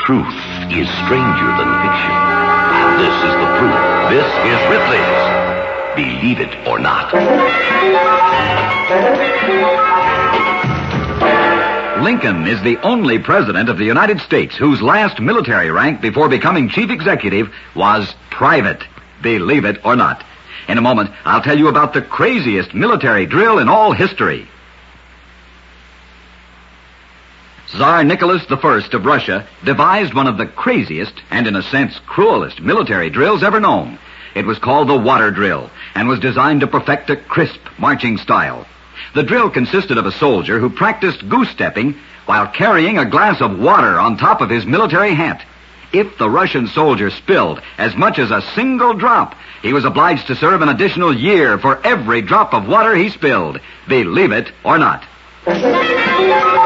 Truth is stranger than fiction. And this is the proof. This is Ripley's Believe It or Not. Lincoln is the only president of the United States whose last military rank before becoming chief executive was private. Believe it or not. In a moment, I'll tell you about the craziest military drill in all history. Tsar Nicholas I of Russia devised one of the craziest and, in a sense, cruelest military drills ever known. It was called the water drill and was designed to perfect a crisp marching style. The drill consisted of a soldier who practiced goose-stepping while carrying a glass of water on top of his military hat. If the Russian soldier spilled as much as a single drop, he was obliged to serve an additional year for every drop of water he spilled. Believe it or not.